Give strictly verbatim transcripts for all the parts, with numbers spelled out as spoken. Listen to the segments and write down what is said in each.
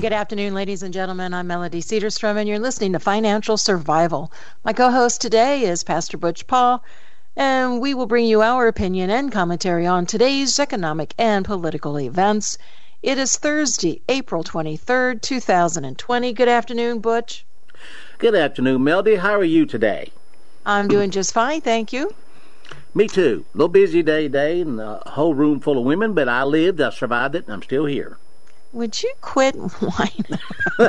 good afternoon, ladies and gentlemen. I'm Melody Cedarstrom, and you're listening to Financial Survival. My co-host today is Pastor Butch Paul, and we will bring you our opinion and commentary on today's economic and political events. It is Thursday, April twenty-third, two thousand twenty. Good afternoon, Butch. Good afternoon, Melody. How are you today? I'm doing just fine, thank you. Me too. A little busy day today, and a whole room full of women, but I lived, I survived it, and I'm still here. Would you quit whining?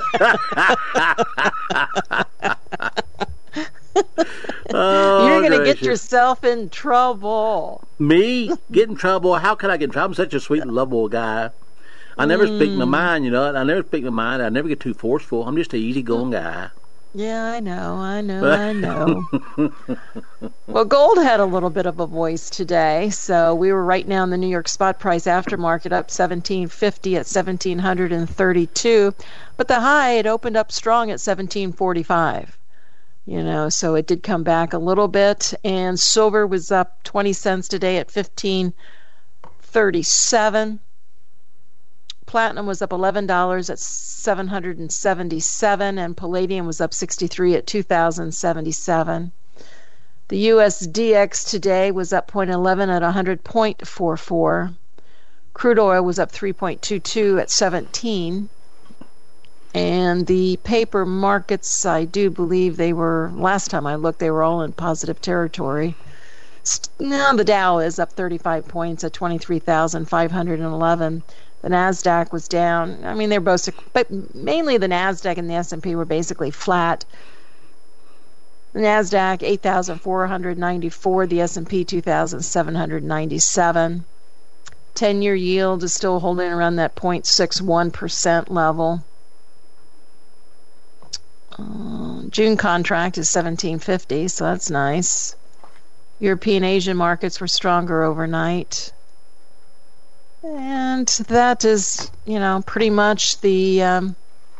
Oh, You're going to gracious. get yourself in trouble. Me? Get in trouble? How can I get in trouble? I'm such a sweet and lovable guy. I never Mm. speak my mind, you know. I never speak my mind. I never get too forceful. I'm just an easygoing guy. Yeah, I know, I know, I know. Well, gold had a little bit of a voice today, so we were right now in the New York spot price aftermarket up seventeen fifty at seventeen thirty-two, but the high it opened up strong at seventeen forty-five. You know, so it did come back a little bit, and silver was up twenty cents today at fifteen thirty-seven. Platinum was up eleven dollars at seven hundred seventy-seven, and palladium was up sixty-three at two thousand seventy-seven. The U S D X today was up zero point one one at one hundred point four four. Crude oil was up three point two two at seventeen. And the paper markets, I do believe they were, last time I looked, they were all in positive territory. Now the Dow is up thirty-five points at twenty-three thousand five hundred eleven. The NASDAQ was down. I mean, they're both, but mainly the NASDAQ and the S and P were basically flat. The NASDAQ, eight thousand four hundred ninety-four. The S and P, two thousand seven hundred ninety-seven. ten-year yield is still holding around that zero point six one percent level. Uh, June contract is seventeen fifty, so that's nice. European Asian markets were stronger overnight. And that is, you know, pretty much the um,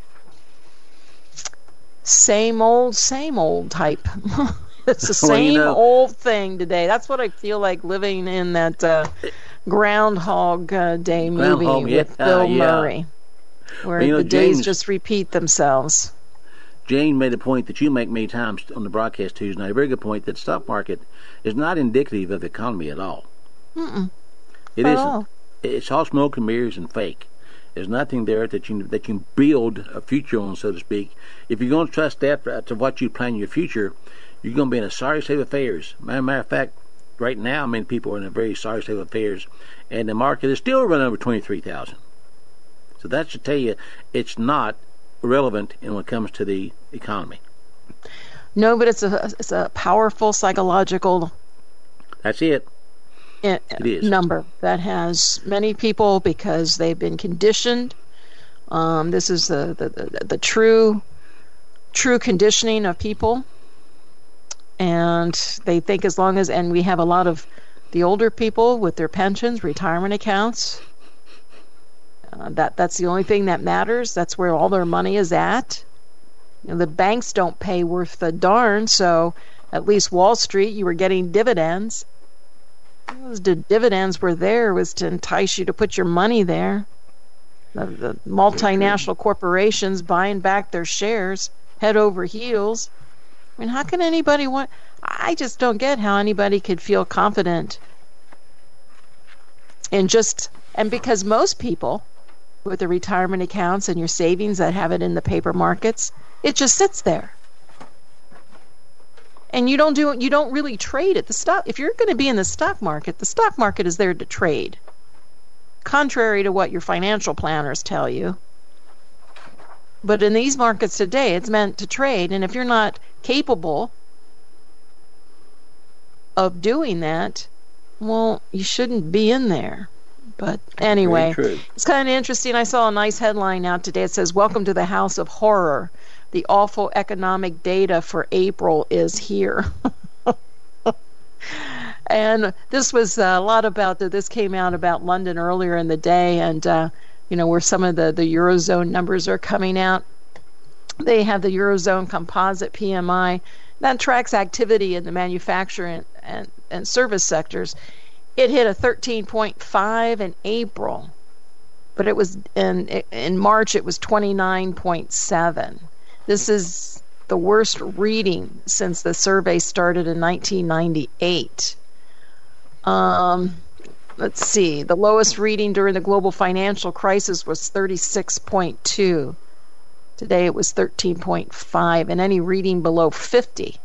same old, same old type. It's the same Well, you know, old thing today. That's what I feel like living in that uh, Groundhog uh, Day movie Groundhog, yeah, with Bill yeah. Murray, where Well, you know, the days James- just repeat themselves. Jane made a point that you make many times on the broadcast Tuesday night, a very good point, that the stock market is not indicative of the economy at all. Mm-mm. It At isn't. all. It's all smoke and mirrors and fake. There's nothing there that you that you can build a future on, so to speak. If you're going to trust that to what you plan your future, you're going to be in a sorry state of affairs. Matter, matter of fact, right now, many people are in a very sorry state of affairs, and the market is still running over twenty-three thousand. So that should tell you it's not relevant in when it comes to the economy. No, but it's a it's a powerful psychological That's it. i- It is. number that has many people, because they've been conditioned. Um, this is the, the, the, the true true conditioning of people, and they think as long as, and we have a lot of the older people with their pensions, retirement accounts. Uh, that that's the only thing that matters. That's where all their money is at. You know, the banks don't pay worth the darn, so at least Wall Street, you were getting dividends. Those di- dividends were there was to entice you to put your money there. The, the multinational corporations buying back their shares head over heels. I mean, how can anybody want... I just don't get how anybody could feel confident in just... And because most people with the retirement accounts and your savings that have it in the paper markets, it just sits there. And you don't do you don't really trade at the stock. If you're going to be in the stock market, the stock market is there to trade. Contrary to what your financial planners tell you. But in these markets today, it's meant to trade, and if you're not capable of doing that, well, you shouldn't be in there. But anyway, Very true. it's kind of interesting. I saw a nice headline out today. It says, "Welcome to the House of Horror. The awful economic data for April is here." And this was a lot about, this came out about London earlier in the day, and, uh, you know, where some of the, the Eurozone numbers are coming out. They have the Eurozone Composite P M I. That tracks activity in the manufacturing and, and service sectors. It hit a thirteen point five in April. but it was in in March it was twenty-nine point seven. This is the worst reading since the survey started in nineteen ninety-eight. Um, let's see. The lowest reading during the global financial crisis was thirty-six point two. Today it was thirteen point five, and any reading below fifty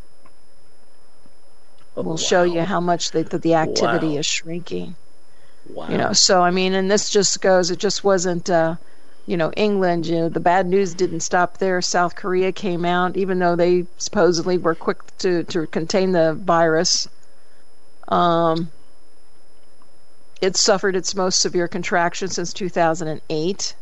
Oh, will wow. show you how much the, the, the activity Wow. is shrinking. Wow. You know, so I mean, and this just goes, it just wasn't, uh, you know, England, you know, the bad news didn't stop there. South Korea came out, even though they supposedly were quick to, to contain the virus. Um, it suffered its most severe contraction since two thousand eight.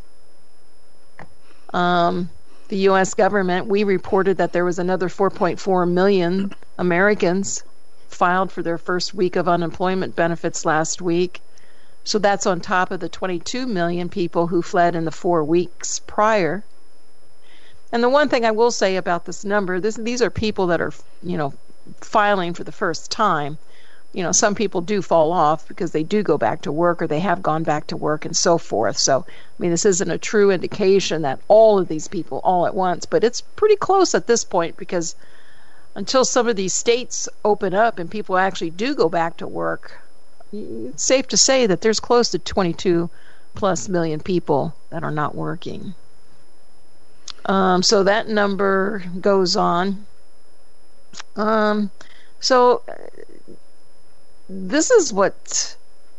Um, the U S government, we reported that there was another four point four million Americans filed for their first week of unemployment benefits last week. So that's on top of the twenty-two million people who fled in the four weeks prior. And the one thing I will say about this number, this, these are people that are, you know, filing for the first time. You know, some people do fall off because they do go back to work or they have gone back to work and so forth. So, I mean, this isn't a true indication that all of these people all at once, but it's pretty close at this point because until some of these states open up and people actually do go back to work, it's safe to say that there's close to twenty-two plus million people that are not working. Um, so that number goes on. Um, so this is what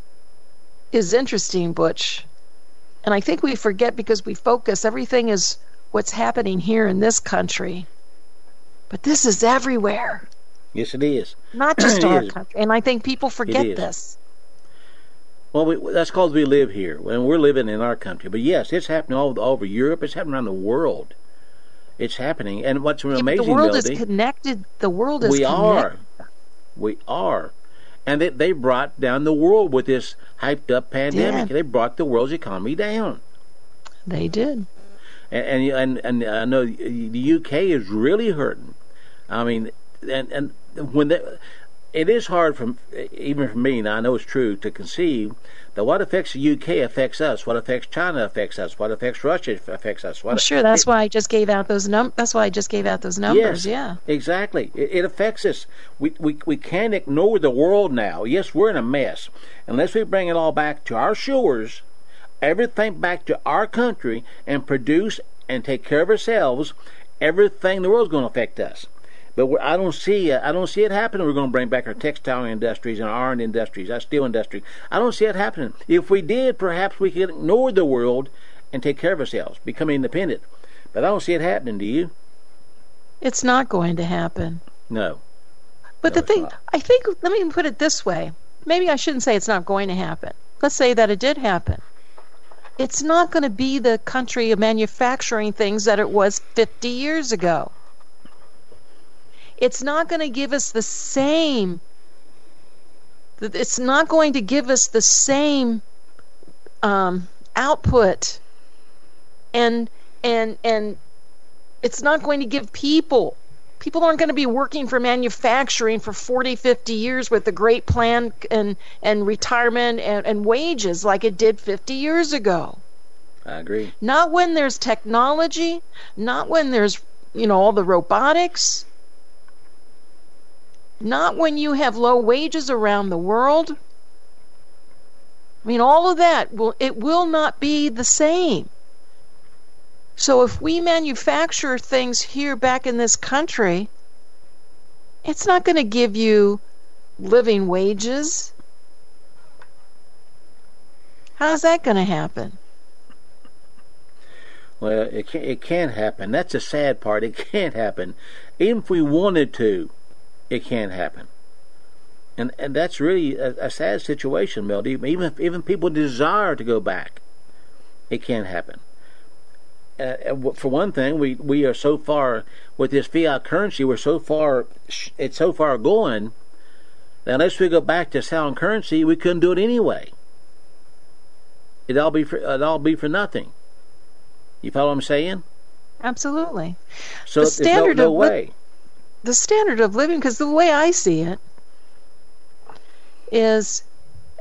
is interesting, Butch. And I think we forget because we focus, everything is what's happening here in this country. But this is everywhere. Yes, it is. Not just It our is. country. And I think people forget is. this. Well, we, that's because we live here, and we're living in our country. But yes, it's happening all, all over Europe. It's happening around the world. It's happening. And what's Yeah, but amazing, the world Melody, is connected. The world is we connected. are. We are. And they, they brought down the world with this hyped-up pandemic. Yeah. They brought the world's economy down. They did. And, and, and, and I know the U K is really hurting. I mean, and, and when they... It is hard, for, even for me, and I know it's true, to conceive that what affects the U K affects us, what affects China affects us, what affects Russia affects us. What Well, sure. That's it, why I just gave out those num. That's why I just gave out those numbers. Yes, Yeah. exactly. It, it affects us. We, we we can't ignore the world now. Yes, we're in a mess. Unless we bring it all back to our shores, everything back to our country, and produce and take care of ourselves, everything in the world is going to affect us. But we're, I don't see uh, I don't see it happening. We're going to bring back our textile industries and our iron industries, our steel industry. I don't see it happening. If we did, perhaps we could ignore the world and take care of ourselves, become independent. But I don't see it happening. Do you? It's not going to happen. No. But No, the it's thing, not. I think, let me put it this way. Maybe I shouldn't say it's not going to happen. Let's say that it did happen. It's not going to be the country of manufacturing things that it was fifty years ago. It's not going to give us the same, it's not going to give us the same um, output, and and and it's not going to give people, people aren't going to be working for manufacturing for forty, fifty years with a great plan and, and retirement and, and wages like it did fifty years ago. I agree. Not when there's technology, not when there's, you know, all the robotics. Not when you have low wages around the world. I mean, all of that, will it will not be the same. So if we manufacture things here back in this country, it's not going to give you living wages. How's that going to happen? Well, it can't, it can't happen. That's the sad part. It can't happen. Even if we wanted to, it can't happen. And and that's really a, a sad situation, Melody. Even if even people desire to go back, it can't happen. Uh, for one thing, we, we are so far with this fiat currency. We're so far, it's so far going that unless we go back to sound currency, we couldn't do it anyway. It'd all be for, it'd all be for nothing. You follow what I'm saying? Absolutely. So The there's no, standard no of way. li- the standard of living, because the way I see it is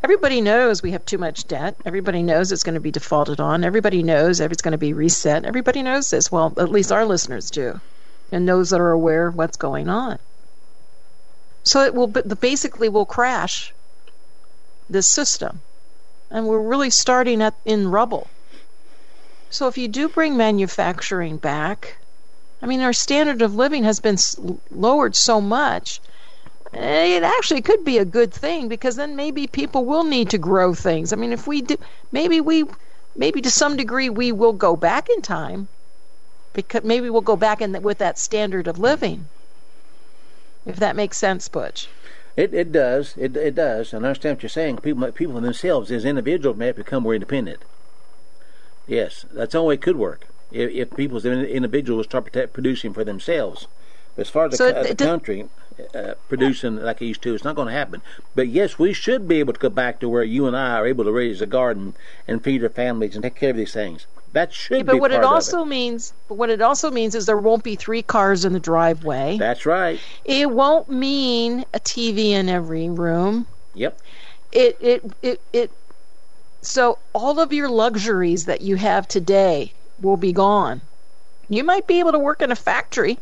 everybody knows we have too much debt. Everybody knows it's going to be defaulted on. Everybody knows it's going to be reset. Everybody knows this. Well, at least our listeners do, and those that are aware of what's going on. So it will basically will crash this system, and we're really starting at in rubble. So if you do bring manufacturing back, I mean, our standard of living has been lowered so much. It actually could be a good thing, because then maybe people will need to grow things. I mean, if we do, maybe we, maybe to some degree we will go back in time, because maybe we'll go back in the, with that standard of living. If that makes sense, Butch. It it does. It it does. And I understand what you're saying. People people themselves as individuals may have become more independent. Yes, that's the only way it could work. If, if people as individuals start producing for themselves. But as far as so the, it, the country uh, producing yeah. like it used to, it's not going to happen. But yes, we should be able to go back to where you and I are able to raise a garden and feed our families and take care of these things. That should yeah, but be what part it also of it. means, but what it also means is there won't be three cars in the driveway. That's right. It won't mean a T V in every room. Yep. It it it it. So all of your luxuries that you have today will be gone. You might be able to work in a factory,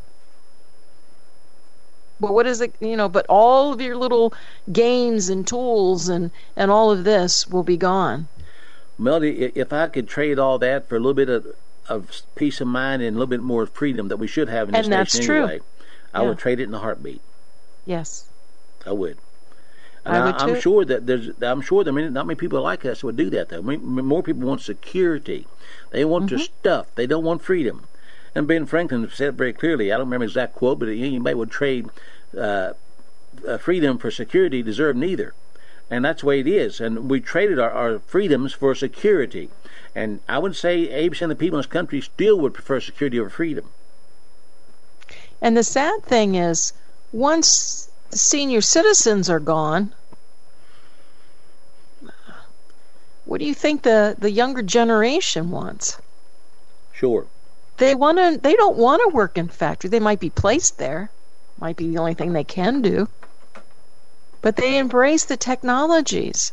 but what is it? You know, but all of your little games and tools and and all of this will be gone. Melody, if I could trade all that for a little bit of, of peace of mind and a little bit more freedom that we should have in this and that's nation true. anyway, I yeah. would trade it in a heartbeat. Yes, I would. And I I, would too. I'm sure that there's. I'm sure there are not many people like us would do that. Though more people want security, they want mm-hmm. their stuff. They don't want freedom. And Ben Franklin said it very clearly. I don't remember the exact quote, but anybody would trade uh, freedom for security, deserve neither. And that's the way it is. And we traded our, our freedoms for security. And I would say eighty percent of the people in this country still would prefer security over freedom. And the sad thing is, once the senior citizens are gone, what do you think the, the younger generation wants? Sure. They want to. They don't want to work in factory. They might be placed there. Might be the only thing they can do. But they embrace the technologies.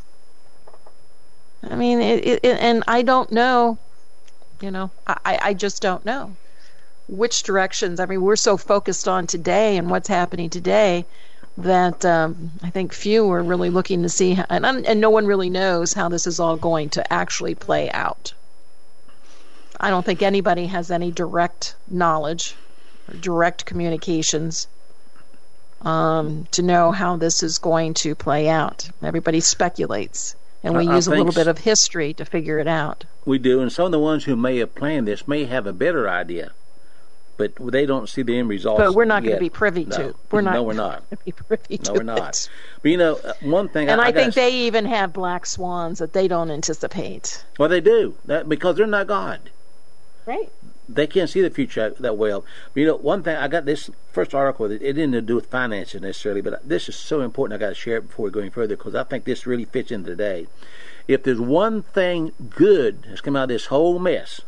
I mean, it, it, and I don't know, you know, I, I just don't know which directions. I mean, we're so focused on today and what's happening today that um, I think few are really looking to see, how, and, and no one really knows how this is all going to actually play out. I don't think anybody has any direct knowledge or direct communications Um, to know how this is going to play out. Everybody speculates, and we I, use I a little bit of history to figure it out. We do, and some of the ones who may have planned this may have a better idea, but they don't see the end results. But we're not going yet. to be privy no. to. We're not. No, we're not. Be privy no, to we're not. it. But you know, one thing, and I, I, I think gotta, they even have black swans that they don't anticipate. Well, they do that because they're not God. Right. They can't see the future that well. But you know, one thing, I got this first article, it didn't do with finances necessarily, but this is so important, I got to share it before we go any further, because I think this really fits in today. If there's one thing good that's come out of this whole mess,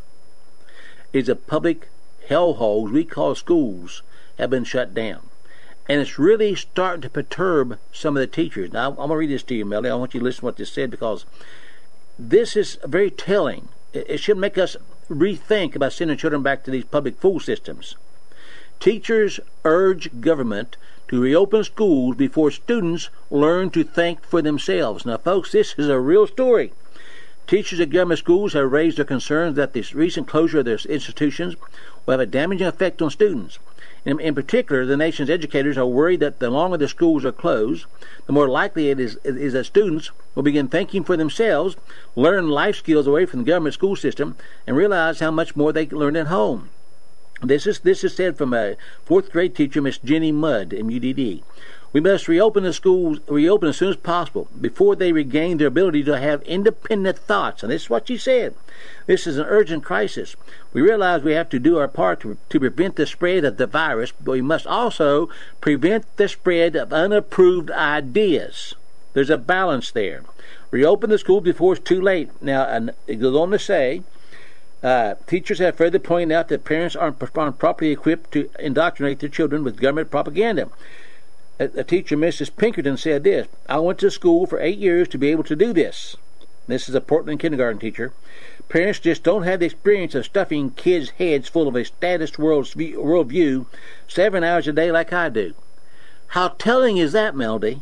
is the public hellholes we call schools have been shut down. And it's really starting to perturb some of the teachers. Now, I'm going to read this to you, Melody. I want you to listen to what this said, because this is very telling. It should make us rethink about sending children back to these public school systems. Teachers urge government to reopen schools before students learn to think for themselves. Now, folks, this is a real story. Teachers at government schools have raised their concerns that this recent closure of their institutions will have a damaging effect on students. In, in particular, the nation's educators are worried that the longer the schools are closed, the more likely it is, it is that students will begin thinking for themselves, learn life skills away from the government school system, and realize how much more they learn at home. This is this is said from a fourth grade teacher, Miss Jenny Mudd, M U D D. We must reopen the schools, reopen as soon as possible, before they regain their ability to have independent thoughts. And this is what she said. This is an urgent crisis. We realize we have to do our part to, to prevent the spread of the virus, but we must also prevent the spread of unapproved ideas. There's a balance there. Reopen the school before it's too late. Now, and it goes on to say, Uh, teachers have further pointed out that parents aren't, aren't properly equipped to indoctrinate their children with government propaganda. a, a teacher, Missus Pinkerton, said this: "I went to school for eight years to be able to do this." This is a Portland kindergarten teacher. "Parents just don't have the experience of stuffing kids' heads full of a status world worldview seven hours a day like I do." How telling is that, Melody?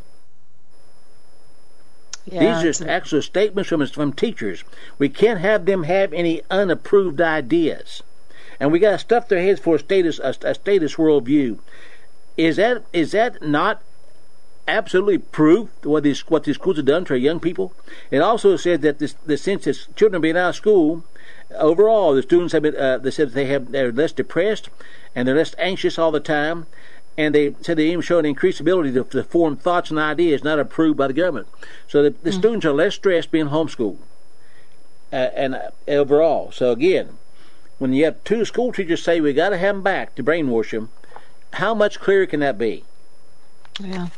Yeah, These are actual statements from from teachers. We can't have them have any unapproved ideas, and we got to stuff their heads for a status a, a status worldview. Is that is that not absolutely proof what these what these schools have done to our young people? It also said that this the sense that children being out of school, overall, the students have been. Uh, they said that they have they're less depressed and they're less anxious all the time. And they said they even show an increased ability to, to form thoughts and ideas not approved by the government. So the, the mm-hmm. students are less stressed being homeschooled. Uh, and uh, overall. So again, when you have two school teachers say we got to have them back to brainwash them, how much clearer can that be? Yeah.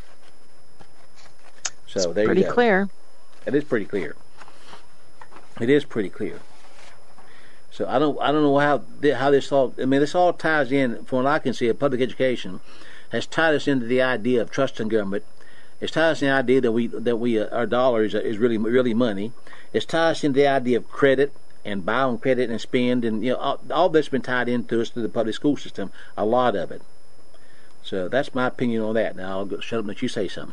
So it's there pretty you go. clear. It is pretty clear. It is pretty clear. So I don't I don't know how how this all I mean this all ties in from what I can see of public education has tied us into the idea of trust in government. It's tied us in the idea that we that we uh, our dollar is, is really really money. It's tied us into the idea of credit and buy on credit and spend, and you know all, all that's been tied into us through the public school system. A lot of it. So that's my opinion on that. Now I'll go, shut up and let you say something.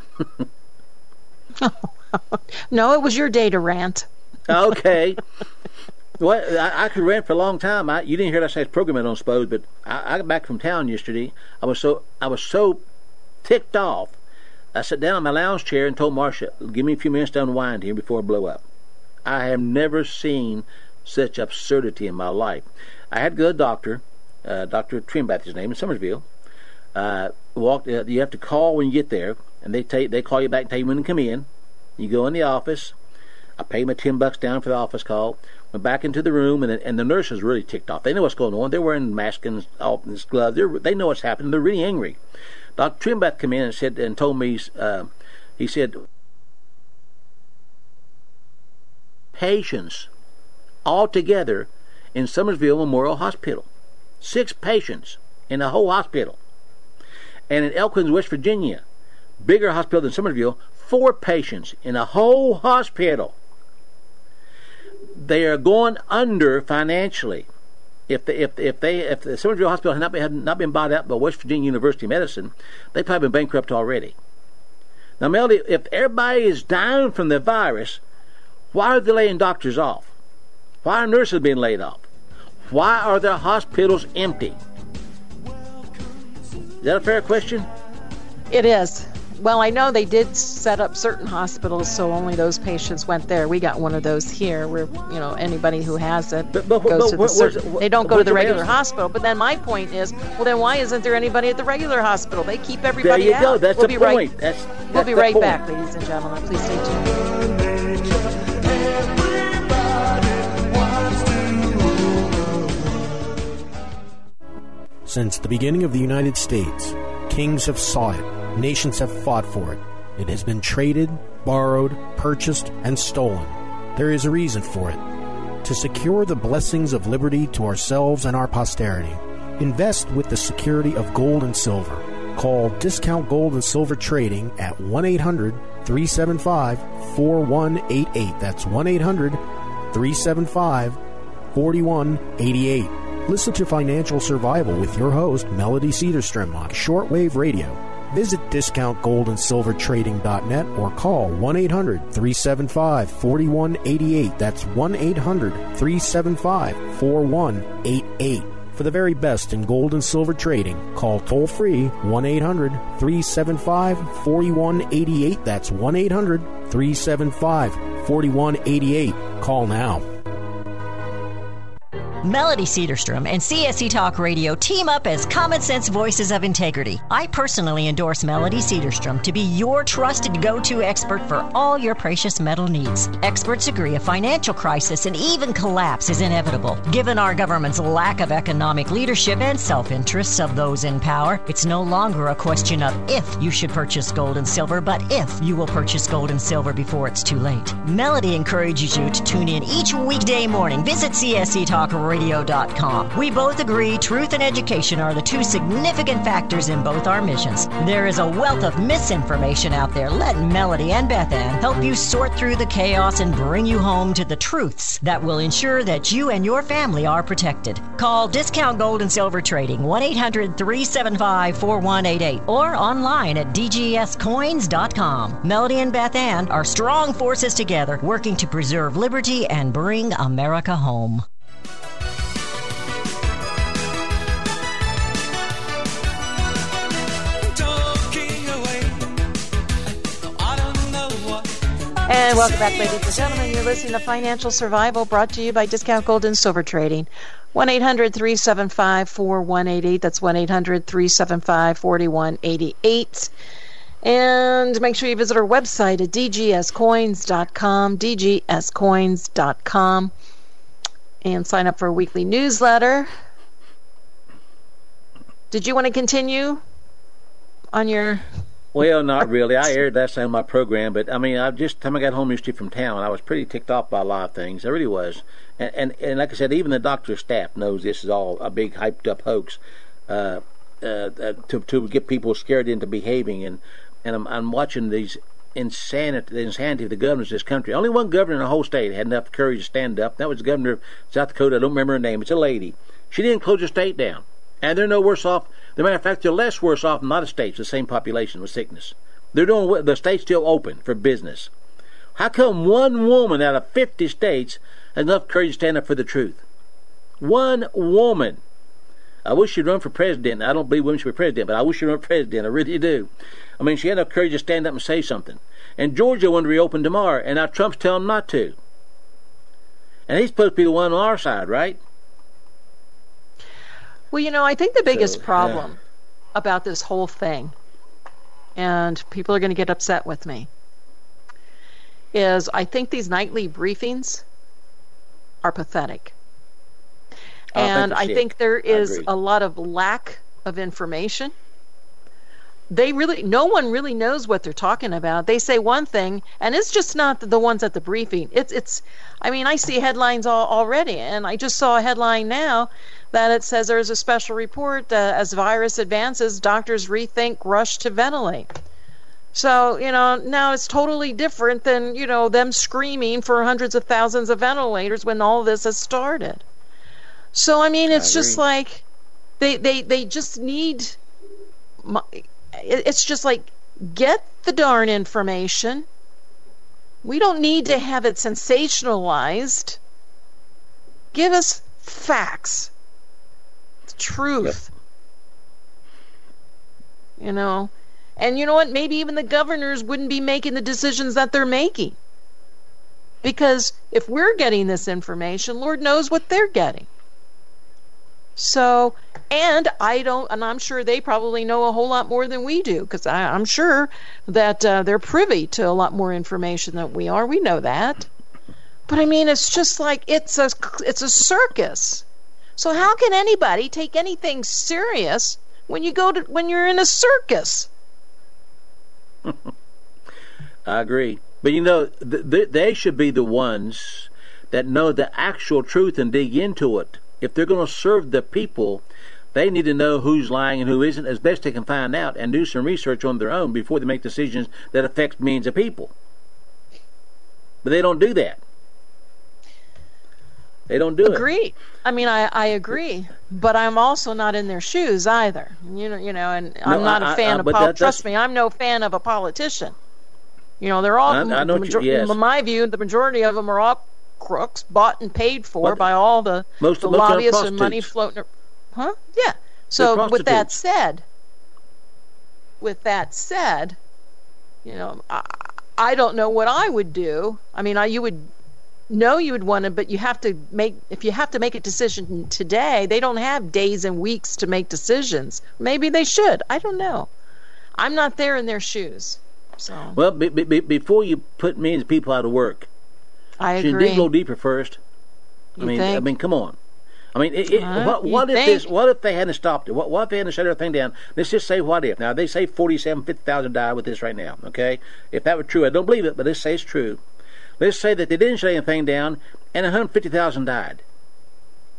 No, it was your day to rant. Okay. Well, I, I could rant for a long time. I, you didn't hear last night's program, I don't suppose, but I, I got back from town yesterday. I was so I was so ticked off. I sat down in my lounge chair and told Marcia, "Give me a few minutes to unwind here before I blow up." I have never seen such absurdity in my life. I had to go to the doctor, uh, Doctor Trimbath, his name, in Summersville. Uh, walked. Uh, you have to call when you get there, and they take they call you back and tell you when to come in. You go in the office. I paid my ten bucks down for the office call. Went back into the room, and and the nurse is really ticked off. They know what's going on. They're wearing masks and all this gloves. They're, they know what's happening. They're really angry. Doctor Trimbath came in and said and told me. Uh, he said, patients all together in Summersville Memorial Hospital. Six patients in the whole hospital. And in Elkins, West Virginia, bigger hospital than Summersville, four patients in a whole hospital. They are going under financially. If the, if if they if the Summersville Hospital had not been had not been bought out by West Virginia University of Medicine, they'd probably been bankrupt already. Now, Melody, if everybody is dying from the virus, why are they laying doctors off? Why are nurses being laid off? Why are their hospitals empty? Is that a fair question? It is. Well, I know they did set up certain hospitals so only those patients went there. We got one of those here where, you know, anybody who has it but, but, goes but, to what, the certain, what, they don't go to the regular medicine? hospital. But then my point is, well, then why isn't there anybody at the regular hospital? They keep everybody there you out. go. That's we'll the be point. Right, that's, that's we'll be the right point. back, ladies and gentlemen. Please stay tuned. Since the beginning of the United States, kings have sought it, nations have fought for it. It has been traded, borrowed, purchased, and stolen. There is a reason for it. To secure the blessings of liberty to ourselves and our posterity, invest with the security of gold and silver. Call Discount Gold and Silver Trading at one eight hundred, three seven five, four one eight eight. That's one eight hundred, three seven five, four one eight eight. Listen to Financial Survival with your host, Melody Cedarstrom, on shortwave radio. Visit discount gold and silver trading dot net or call one eight hundred, three seven five, four one eight eight. That's one eight hundred, three seven five, four one eight eight. For the very best in gold and silver trading, call toll-free one eight hundred, three seven five, four one eight eight. That's one eight hundred, three seven five, four one eight eight. Call now. Melody Cedarstrom and C S C Talk Radio team up as common sense voices of integrity. I personally endorse Melody Cedarstrom to be your trusted go-to expert for all your precious metal needs. Experts agree a financial crisis and even collapse is inevitable. Given our government's lack of economic leadership and self-interests of those in power, it's no longer a question of if you should purchase gold and silver, but if you will purchase gold and silver before it's too late. Melody encourages you to tune in each weekday morning. Visit C S C Talk Radio radio dot com. We both agree truth and education are the two significant factors in both our missions. There is a wealth of misinformation out there. Let Melody and Beth Ann help you sort through the chaos and bring you home to the truths that will ensure that you and your family are protected. Call Discount Gold and Silver Trading, one eight hundred three seven five four one eight eight, or online at d g s coins dot com. Melody and Beth Ann are strong forces together, working to preserve liberty and bring America home. And welcome back, ladies and gentlemen. You're listening to Financial Survival, brought to you by Discount Gold and Silver Trading. one eight hundred three seven five four one eight eight. That's one eight hundred three seven five four one eight eight. And make sure you visit our website at d g s coins dot com, d g s coins dot com, and sign up for a weekly newsletter. Did you want to continue on your... Well, not really. I aired that on my program, but I mean, I just time I got home yesterday from town, I was pretty ticked off by a lot of things. I really was, and and, and like I said, even the doctor's staff knows this is all a big hyped up hoax uh, uh, uh, to to get people scared into behaving. And and I'm, I'm watching these insanity, the insanity of the governors of this country. Only one governor in the whole state had enough courage to stand up. That was the governor of South Dakota. I don't remember her name. It's a lady. She didn't close the state down. And they're no worse off. As a matter of fact, they're less worse off than a lot of states, the same population with sickness. They're doing the state's still open for business. How come one woman out of fifty states has enough courage to stand up for the truth? One woman. I wish she'd run for president. I don't believe women should be president, but I wish she'd run for president. I really do. I mean, she had enough courage to stand up and say something. And Georgia wanted to reopen tomorrow, and now Trump's telling them not to. And he's supposed to be the one on our side, right? Well, you know, I think the biggest So, problem yeah. about this whole thing, and people are going to get upset with me, is I think these nightly briefings are pathetic. And I think there is a lot of lack of information. They really, no one really knows what they're talking about. They say one thing, and it's just not the ones at the briefing. It's, it's. I mean, I see headlines all, already, and I just saw a headline now that it says there's a special report uh, as virus advances, doctors rethink rush to ventilate. So, you know, now it's totally different than, you know, them screaming for hundreds of thousands of ventilators when all this has started. So, I mean, it's just like they, they, they just need... It's just like, get the darn information. We don't need to have it sensationalized. Give us facts. Truth. Yep. You know, and you know what? Maybe even the governors wouldn't be making the decisions that they're making. Because if we're getting this information, Lord knows what they're getting. So, and I don't, and I'm sure they probably know a whole lot more than we do, because I'm sure that uh, they're privy to a lot more information than we are. We know that. But I mean, it's just like, it's a, it's a circus. So how can anybody take anything serious when you go to, when you're in a circus? I agree. But you know, th- th- they should be the ones that know the actual truth and dig into it. If they're going to serve the people, they need to know who's lying and who isn't as best they can find out, and do some research on their own before they make decisions that affect millions of people. But they don't do that. They don't do Agreed. it. Agree. I mean, I, I agree, but I'm also not in their shoes either. You know, you know, and no, I'm not I, a fan I, I, of pol- that, trust me, I'm no fan of a politician. You know, they're all. I, I know the major- you, yes. In my view, the majority of them are all crooks, bought and paid for but by all the, most the of lobbyists and money floating. Huh? Yeah. So with that said, with that said, you know, I, I don't know what I would do. I mean, I you would. No, you would want to, but you have to make, if you have to make a decision today, they don't have days and weeks to make decisions. Maybe they should. I don't know. I'm not there in their shoes. So. Well, be, be, before you put millions of people out of work, I you agree. should dig a little deeper first. You I mean, think? I mean, come on. I mean, it, it, uh, what, what if think? this? What if they hadn't stopped it? What, what if they hadn't shut everything down? Let's just say, what if? Now they say forty-seven, fifty thousand died with this right now. Okay, if that were true, I don't believe it, but let's say it's true. Let's say that they didn't shut anything down, and one hundred fifty thousand died.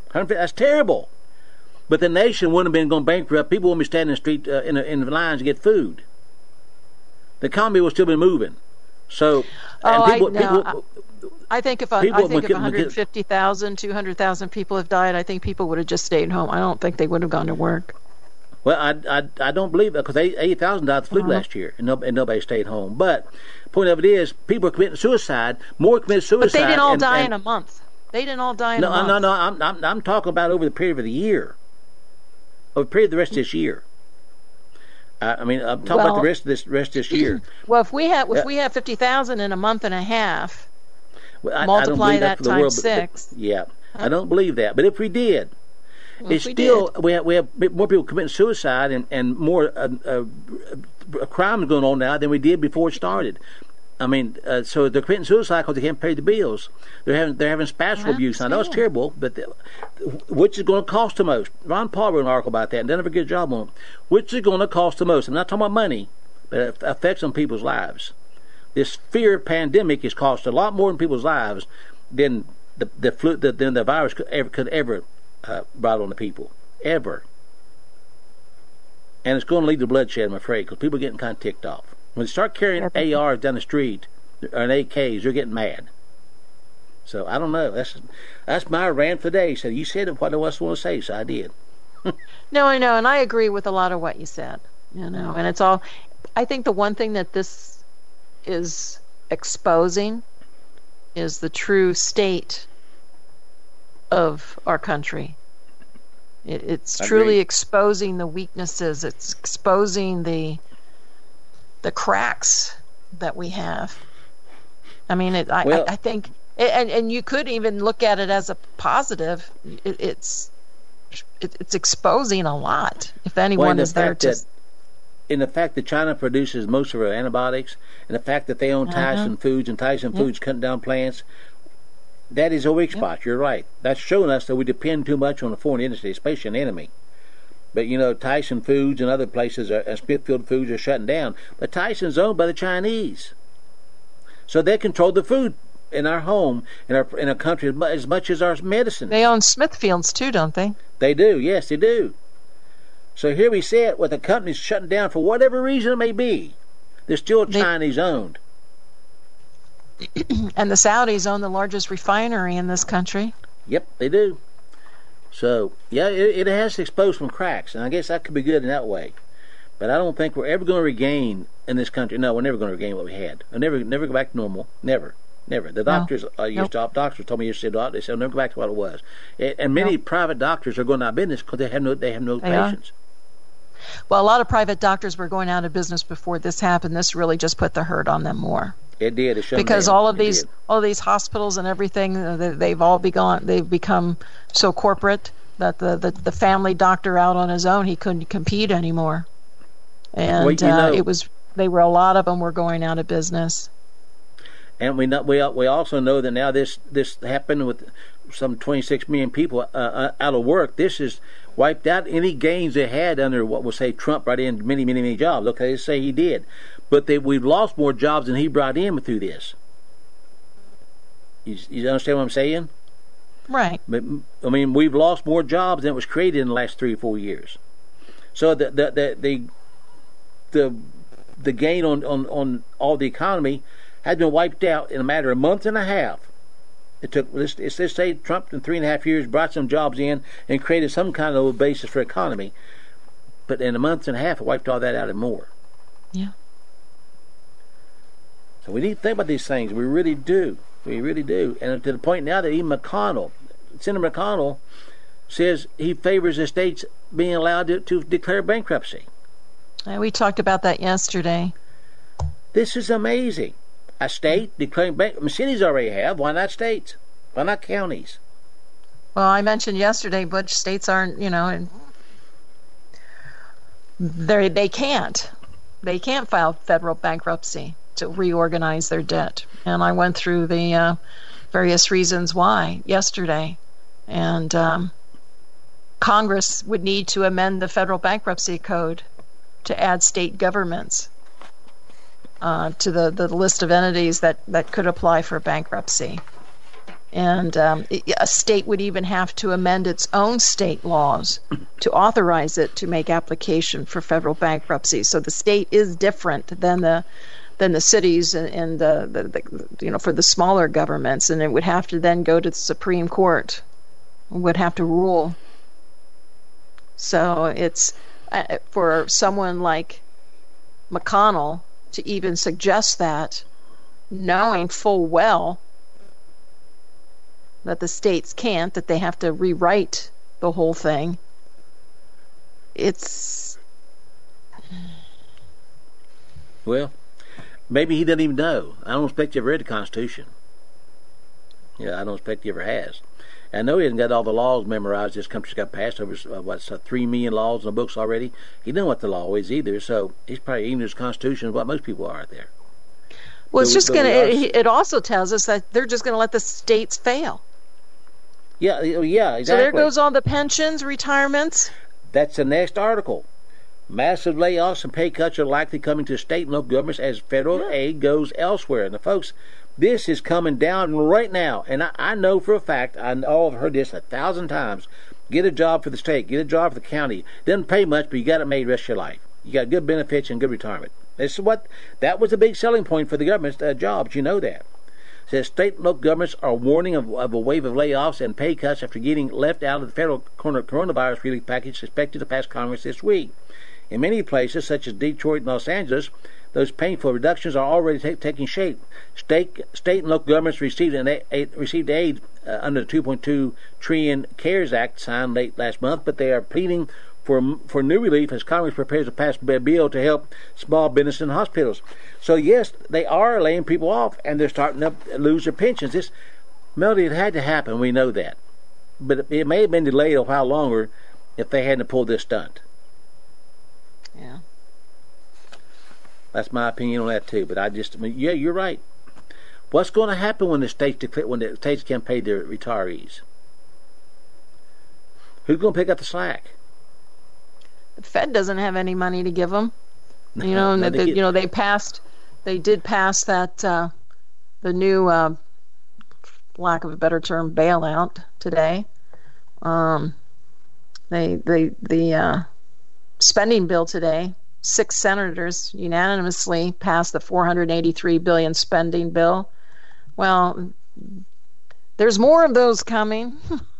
That's terrible. But the nation wouldn't have been going bankrupt. People wouldn't be standing in the street uh, in, in the lines to get food. The economy would still be moving. So, oh, and people, I, no, people, I, I think if, a, I think if one hundred fifty thousand, two hundred thousand people have died, I think people would have just stayed home. I don't think they would have gone to work. Well, I, I, I don't believe that because eighty thousand died of flu uh-huh. last year, and, no, and nobody stayed home. But the point of it is, people are committing suicide. More commit suicide. But they didn't all and, die and, in a month. They didn't all die in no, a month. No, no, no. I'm, I'm, I'm talking about over the period of the year. Over the period of the rest of this year. I, I mean, I'm talking well, about the rest of this rest of this year. Well, if we have if uh, we have fifty thousand in a month and a half, well, I, multiply I that times world, six. But, but, yeah, huh? I don't believe that. But if we did. Well, it's we still did. we have we have more people committing suicide and and more uh, uh, uh, crimes going on now than we did before it started. I mean, uh, so they're committing suicide because they can't pay the bills. They're having they're having spousal abuse. I know it's terrible, but the, which is going to cost the most? Ron Paul wrote an article about that and done a good job on it. Which is going to cost the most? I'm not talking about money, but it affects on people's lives. This fear pandemic has cost a lot more in people's lives than the the flu than the virus could ever could ever. Uh, brought on the people, ever. And it's going to lead to bloodshed, I'm afraid, because people are getting kind of ticked off. When they start carrying A Rs down the street, or an A Ks, they're getting mad. So, I don't know. That's that's my rant for the day. So, you said what I was want to say, so I did. No, I know, and I agree with a lot of what you said. You know, and it's all, I think the one thing that this is exposing is the true state of our country. It, it's truly exposing the weaknesses. It's exposing the the cracks that we have. I mean, it, I, well, I, I think, and and you could even look at it as a positive. It, it's it, it's exposing a lot. If anyone well, the is there to. That, in the fact that China produces most of our antibiotics, and the fact that they own uh-huh. Tyson Foods and Tyson yep. Foods cutting down plants. That is a weak spot. Yep. You're right. That's showing us that we depend too much on the foreign industry, especially an enemy. But, you know, Tyson Foods and other places, are, and Smithfield Foods are shutting down. But Tyson's owned by the Chinese. So they control the food in our home, in our in our country, as much as our medicine. They own Smithfields too, don't they? They do. Yes, they do. So here we sit with the companies shutting down for whatever reason it may be. They're still they, Chinese owned. And the Saudis own the largest refinery in this country. Yep, they do. So, yeah, it, it has exposed some cracks, and I guess that could be good in that way. But I don't think we're ever going to regain in this country. No, we're never going to regain what we had. We'll never, never go back to normal. Never, never. The doctors no. uh, used nope. to. Doctors told me yesterday. They said, "Never go back to what it was." And many nope. private doctors are going out of business because they have no, they have no they patients. Are. Well, a lot of private doctors were going out of business before this happened. This really just put the hurt on them more. It did. It because them. all of it these, did. all of these hospitals and everything, they've all begun. They've become so corporate that the, the, the family doctor out on his own, he couldn't compete anymore. And well, you know, uh, it was they were a lot of them were going out of business. And we know, we we also know that now this this happened with some twenty-six million people uh, out of work. This has wiped out any gains they had under what we'll say Trump brought in many many many jobs. Okay, let's say he did. But they, we've lost more jobs than he brought in through this. You, you understand what I'm saying? Right. But, I mean, we've lost more jobs than was created in the last three or four years. So the the the the the, the gain on, on, on all the economy has been wiped out in a matter of a month and a half. It took let's, let's say Trump in three and a half years brought some jobs in and created some kind of a basis for economy. But in a month and a half, it wiped all that out and more. Yeah. So we need to think about these things. We really do. We really do. And to the point now that even McConnell, Senator McConnell, says he favors the states being allowed to, to declare bankruptcy. Uh, we talked about that yesterday. This is amazing. A state declaring bankruptcy. Cities already have. Why not states? Why not counties? Well, I mentioned yesterday, but states aren't, you know, they they can't. They can't file federal bankruptcy to reorganize their debt. And I went through the uh, various reasons why yesterday. And um, Congress would need to amend the federal bankruptcy code to add state governments uh, to the, the list of entities that, that could apply for bankruptcy. And um, a state would even have to amend its own state laws to authorize it to make application for federal bankruptcy. So the state is different than the than the cities and, and the, the, the you know for the smaller governments, and it would have to then go to the Supreme Court, would have to rule. So it's uh, for someone like McConnell to even suggest that, knowing full well that the states can't, that they have to rewrite the whole thing. It's well, maybe he doesn't even know. I don't expect you ever read the Constitution. Yeah, I don't expect he ever has. I know he hasn't got all the laws memorized. This country's got passed over uh, what's uh, three million laws in the books already. He doesn't know what the law is either, so he's probably ignorant of his Constitution, what most people are out there. Well, it's but, just but going to. It, it also tells us that they're just going to let the states fail. Yeah, yeah, exactly. So there goes all the pensions, retirements. That's the next article. Massive layoffs and pay cuts are likely coming to state and local governments as federal yeah. aid goes elsewhere. And the folks, this is coming down right now. And I, I know for a fact, I know I've heard this a thousand times. Get a job for the state, get a job for the county. Doesn't pay much, but you got it made the rest of your life. You got good benefits and good retirement. This is what that was a big selling point for the government's uh, jobs. You know that. It says state and local governments are warning of, of a wave of layoffs and pay cuts after getting left out of the federal coronavirus relief package expected to pass Congress this week. In many places, such as Detroit and Los Angeles, those painful reductions are already ta- taking shape. State, state and local governments received, an a- a- received aid uh, under the two point two trillion dollars CARES Act signed late last month, but they are pleading for for new relief as Congress prepares to pass a bill to help small business and hospitals. So yes, they are laying people off, and they're starting to lose their pensions. This, Melody, it had to happen. We know that, but it may have been delayed a while longer if they hadn't pulled this stunt. Yeah, that's my opinion on that too. But I just, I mean, yeah, you're right. What's going to happen when the states declare, when the states can't pay their retirees? Who's going to pick up the slack? The Fed doesn't have any money to give them. No, you know, no, and they the, you know they passed, they did pass that uh, the new, uh, lack of a better term, bailout today. Um, they they the uh, spending bill today. Six senators unanimously passed the four hundred eighty-three billion dollars spending bill. Well, there's more of those coming.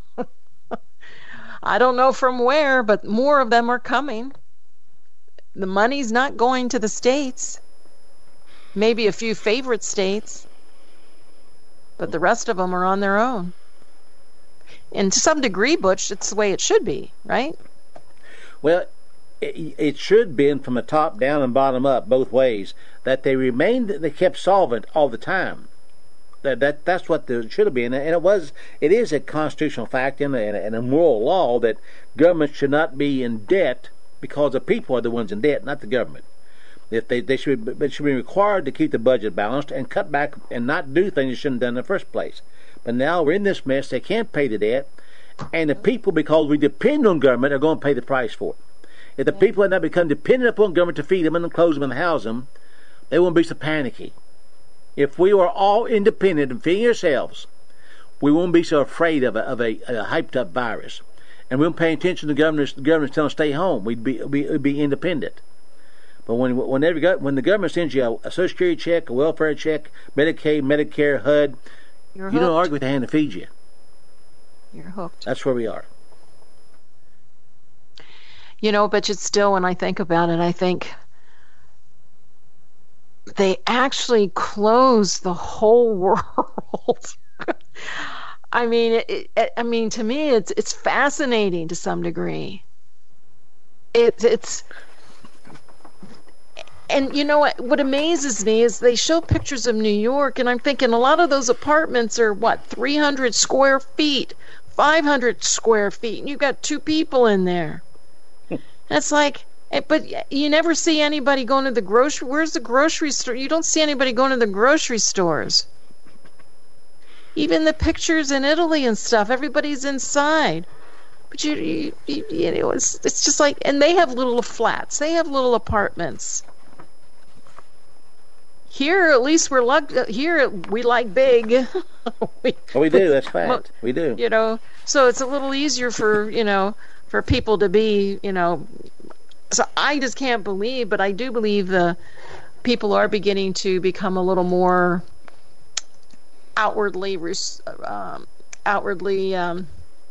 I don't know from where, but more of them are coming. The money's not going to the states. Maybe a few favorite states, but the rest of them are on their own. And to some degree, Butch, it's the way it should be, right? Well, it, it should be from the top down and bottom up, both ways, that they remained, they kept solvent all the time. That, that that's what there should have been, and it was. It is a constitutional fact and a, and a moral law that government should not be in debt because the people are the ones in debt, not the government. If they they should be, they should be required to keep the budget balanced and cut back and not do things they shouldn't have done in the first place. But now we're in this mess. They can't pay the debt, and the people, because we depend on government, are going to pay the price for it. If the people had not become dependent upon government to feed them and clothe them and house them, they won't be so panicky. If we were all independent and feeding ourselves, we won't be so afraid of a, of a, a hyped-up virus. And we won't pay attention to the government, the government telling us to stay home. We'd be, we'd be independent. But when whenever, when the government sends you a, a Social Security check, a welfare check, Medicaid, Medicare, H U D, You're you hooked. don't argue with the hand to feed you. You're hooked. That's where we are. You know, but it's still, when I think about it, I think they actually closed the whole world. I mean, it, it, I mean, to me, it's it's fascinating to some degree. It, it's, and you know what? What amazes me is they show pictures of New York, and I'm thinking a lot of those apartments are what, three hundred square feet, five hundred square feet, and you've got two people in there. And it's like, but you never see anybody going to the grocery. Where's the grocery store? You don't see anybody going to the grocery stores. Even the pictures in Italy and stuff, everybody's inside. But you, you, you, you know, it's, it's just like, and they have little flats. They have little apartments. here at least we're luck. Here we like big. we, oh, we do. That's fact. We do. You know, so it's a little easier for you know for people to be you know. So I just can't believe, but I do believe the people are beginning to become a little more outwardly um, outwardly um,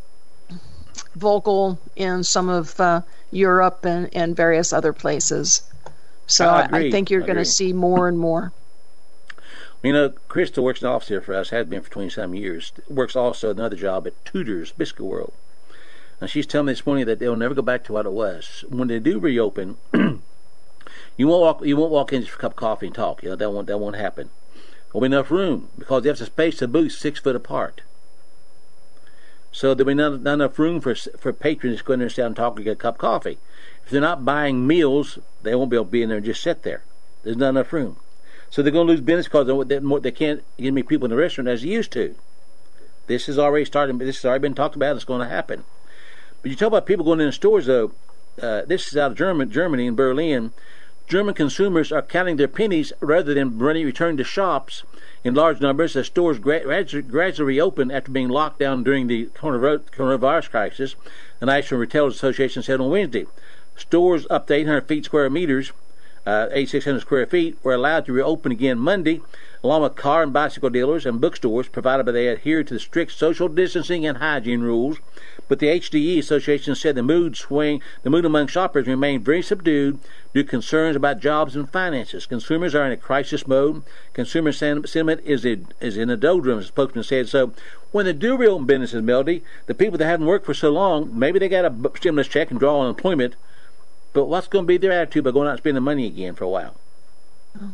vocal in some of uh, Europe and, and various other places. So I, I think you're going to see more and more. You know, Crystal works in the office here for us, has been for twenty-some years. Works also another job at Tudor's Biscuit World. And she's telling me this morning that they'll never go back to what it was. When they do reopen, you won't walk you won't walk in just for a cup of coffee and talk. You know, that won't that won't happen. There'll be enough room because they have to space the booths six foot apart. So there'll be not, not enough room for for patrons to go in there and sit down and talk and get a cup of coffee. If they're not buying meals, they won't be able to be in there and just sit there. There's not enough room. So they're going to lose business because they, they can't get many people in the restaurant as they used to. This has already started. This has already been talked about. It's going to happen. But you talk about people going in the stores, though. Uh, this is out of German, Germany, in Berlin. German consumers are counting their pennies rather than running return to shops in large numbers as stores gradually, gradually reopen after being locked down during the coronavirus crisis, the National Retailers Association said on Wednesday. Stores up to eight hundred feet square meters, uh, eight thousand six hundred square feet, were allowed to reopen again Monday, along with car and bicycle dealers and bookstores, provided that they adhere to the strict social distancing and hygiene rules. But the H D E Association said the mood swing, the mood among shoppers remained very subdued due to concerns about jobs and finances. Consumers are in a crisis mode. Consumer sentiment is in, is in a doldrums, the spokesman said. So when they do reopen businesses, Melody, the people that haven't worked for so long, maybe they got a stimulus check and draw unemployment. But what's going to be their attitude by going out and spending money again for a while? Oh.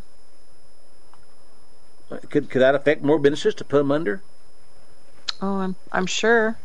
Could could that affect more businesses to put them under? Oh, I'm I'm sure.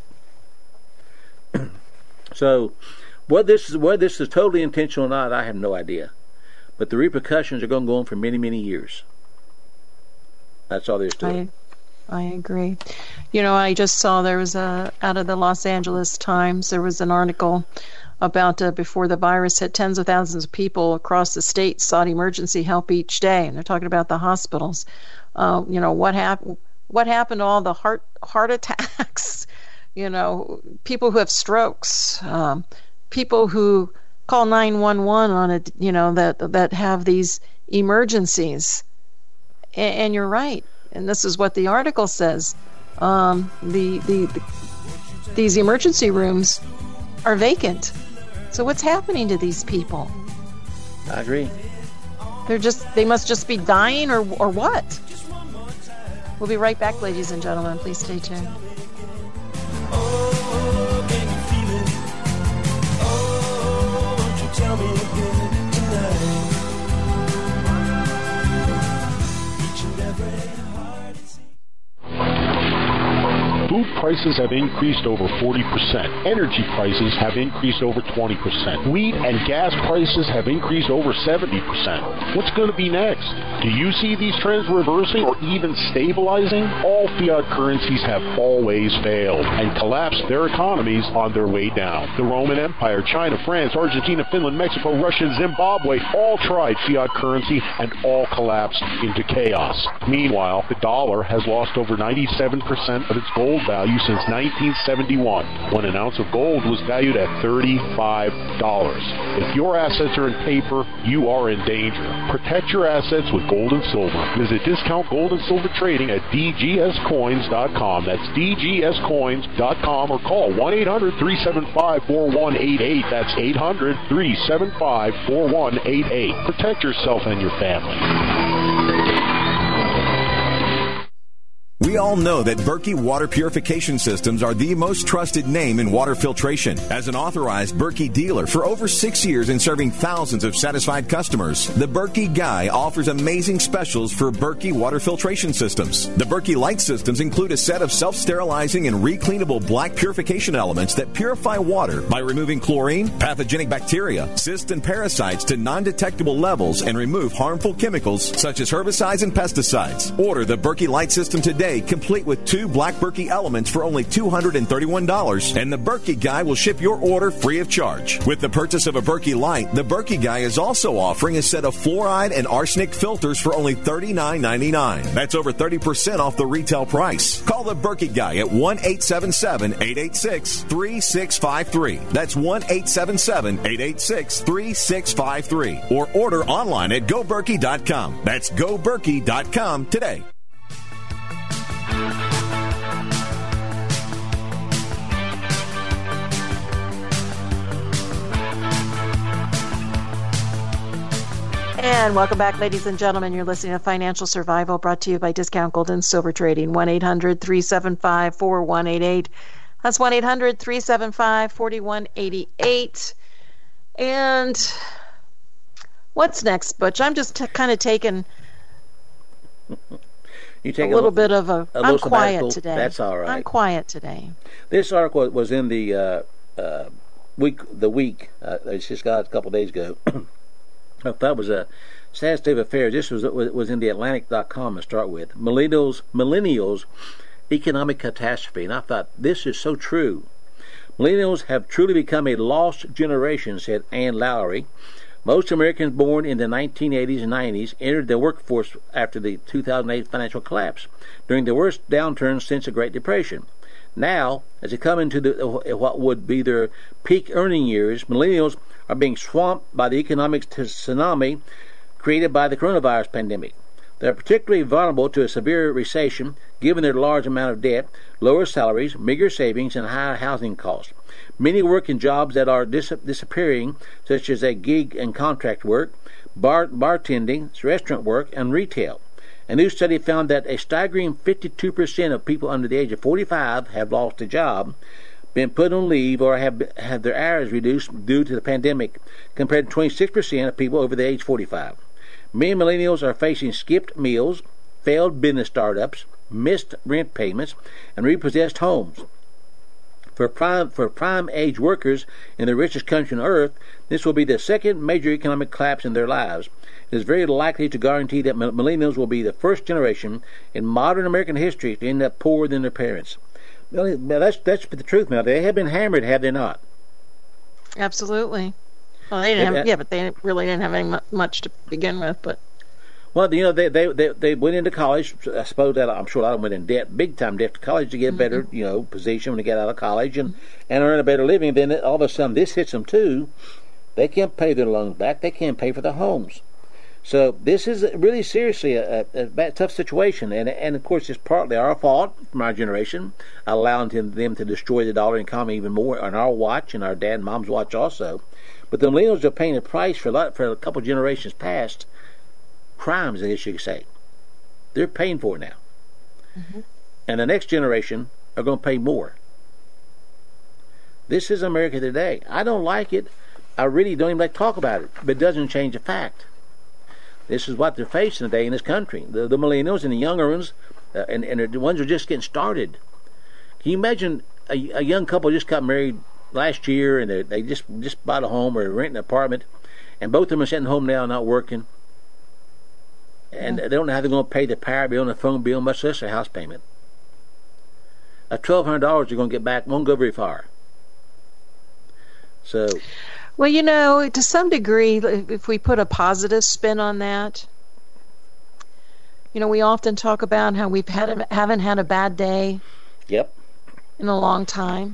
So, what this is, whether this is totally intentional or not, I have no idea. But the repercussions are going to go on for many, many years. That's all there is to it. I agree. You know, I just saw there was a out of the Los Angeles Times. There was an article about uh, before the virus hit, tens of thousands of people across the state sought emergency help each day, and they're talking about the hospitals. Uh, you know what happened? What happened to all the heart heart attacks? You know, people who have strokes, um, people who call nine one one on it. You know that that have these emergencies, and, and you're right. And this is what the article says. Um, the, the the these emergency rooms are vacant. So what's happening to these people? I agree. They're just they must just be dying or or what? We'll be right back, ladies and gentlemen. Please stay tuned. Oh, can you feel it? Oh, won't you tell me again tonight? Each and every heart is... Food prices have increased over forty percent. Energy prices have increased over twenty percent. Wheat and gas prices have increased over seventy percent. What's going to be next? Do you see these trends reversing or even stabilizing? All fiat currencies have always failed and collapsed their economies on their way down. The Roman Empire, China, France, Argentina, Finland, Mexico, Russia, Zimbabwe all tried fiat currency and all collapsed into chaos. Meanwhile, the dollar has lost over ninety-seven percent of its gold value since nineteen seventy-one, when an ounce of gold was valued at thirty-five dollars. If your assets are in paper, you are in danger. Protect your assets with gold and silver. Visit Discount Gold and Silver Trading at d g s coins dot com. That's d g s coins dot com, or call one eight hundred, three seven five, four one eight eight. That's eight hundred, three seven five, four one eight eight. Protect yourself and your family. We all know that Berkey Water Purification Systems are the most trusted name in water filtration. As an authorized Berkey dealer for over six years and serving thousands of satisfied customers, the Berkey Guy offers amazing specials for Berkey Water Filtration Systems. The Berkey Light Systems include a set of self-sterilizing and recleanable black purification elements that purify water by removing chlorine, pathogenic bacteria, cysts, and parasites to non-detectable levels and remove harmful chemicals such as herbicides and pesticides. Order the Berkey Light System today today, complete with two Black Berkey Elements for only two hundred thirty-one dollars, and the Berkey Guy will ship your order free of charge. With the purchase of a Berkey Light, the Berkey Guy is also offering a set of fluoride and arsenic filters for only thirty-nine ninety-nine. That's over thirty percent off the retail price. Call the Berkey Guy at one eight seven seven, eight eight six, three six five three. That's one eight seven seven, eight eight six, three six five three. Or order online at go berkey dot com. That's go berkey dot com today. And welcome back, ladies and gentlemen. You're listening to Financial Survival, brought to you by Discount Gold and Silver Trading. one eight hundred, three seven five, four one eight eight. That's one eight hundred, three seven five, four one eight eight. And what's next, Butch? I'm just t- kind of taking you take a little a, bit of a... a I'm quiet sabbatical. today. That's all right. I'm quiet today. This article was in the uh, uh, week. The week. Uh, it's just got a couple of days ago. I thought it was a sad state of affairs. This was was in the Atlantic dot com to start with. Millennials, millennials, economic catastrophe. And I thought, this is so true. Millennials have truly become a lost generation, said Ann Lowry. Most Americans born in the nineteen eighties and nineties entered the workforce after the two thousand eight financial collapse, during the worst downturn since the Great Depression. Now, as they come into the, what would be their peak earning years, millennials are being swamped by the economic tsunami created by the coronavirus pandemic. They are particularly vulnerable to a severe recession, given their large amount of debt, lower salaries, meager savings, and high housing costs. Many work in jobs that are dis- disappearing, such as a gig and contract work, bar- bartending, restaurant work, and retail. A new study found that a staggering fifty-two percent of people under the age of forty-five have lost a job, been put on leave, or have had their hours reduced due to the pandemic, compared to twenty-six percent of people over the age forty-five. Many millennials are facing skipped meals, failed business startups, missed rent payments, and repossessed homes. For prime for prime age workers in the richest country on earth, this will be the second major economic collapse in their lives. It is very likely to guarantee that millennials will be the first generation in modern American history to end up poorer than their parents. Well, that's that's the truth, now. They have been hammered, have they not? Absolutely. Well, they didn't have, yeah, but they really didn't have any much to begin with. But well, you know, they they they, they went into college. I suppose that I'm sure a lot of them went in debt, big time debt to college to get a better, mm-hmm. you know, position when they get out of college and mm-hmm. and earn a better living. Then all of a sudden, this hits them too. They can't pay their loans back. They can't pay for their homes. So this is really seriously a, a, a bad, tough situation, and and of course it's partly our fault from our generation, allowing them, them to destroy the dollar economy even more on our watch and our dad and mom's watch also. But the millennials are paying a price for a, lot, for a couple of generations past crimes, I guess you could say. They're paying for it now, mm-hmm. and the next generation are going to pay more. This is America today. I don't like it. I really don't even like to talk about it, but it doesn't change the fact. This is what they're facing today in this country. The, the millennials and the younger ones, uh, and, and the ones who are just getting started. Can you imagine a, a young couple just got married last year, and they, they just, just bought a home or renting an apartment, and both of them are sitting home now not working, and mm-hmm. they don't know how they're going to pay the power bill and the phone bill, much less their house payment. A twelve hundred dollars they're going to get back won't go very far. So... Well, you know, to some degree, if we put a positive spin on that, you know, we often talk about how we've had a, haven't had a bad day. Yep. In a long time,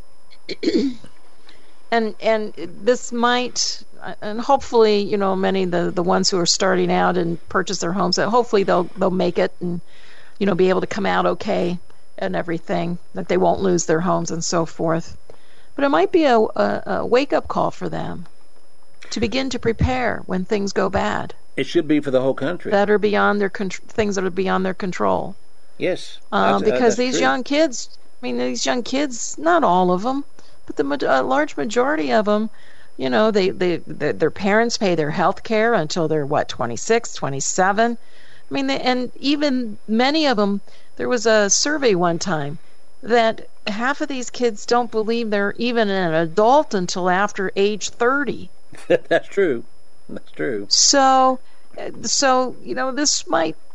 and and this might, and hopefully, you know, many of the the ones who are starting out and purchase their homes, hopefully they'll they'll make it and, you know, be able to come out okay and everything, that they won't lose their homes and so forth. But it might be a, a, a wake-up call for them to begin to prepare when things go bad. It should be for the whole country. That are beyond their con- things that are beyond their control. Yes, uh, that's, because uh, these true. young kids, I mean, these young kids, not all of them, but the ma- large majority of them, you know, they, they, they their parents pay their health care until they're what, twenty-six, twenty-seven. I mean, they, and even many of them. There was a survey one time that half of these kids don't believe they're even an adult until after age thirty. That's true. That's true. So, so you know, this might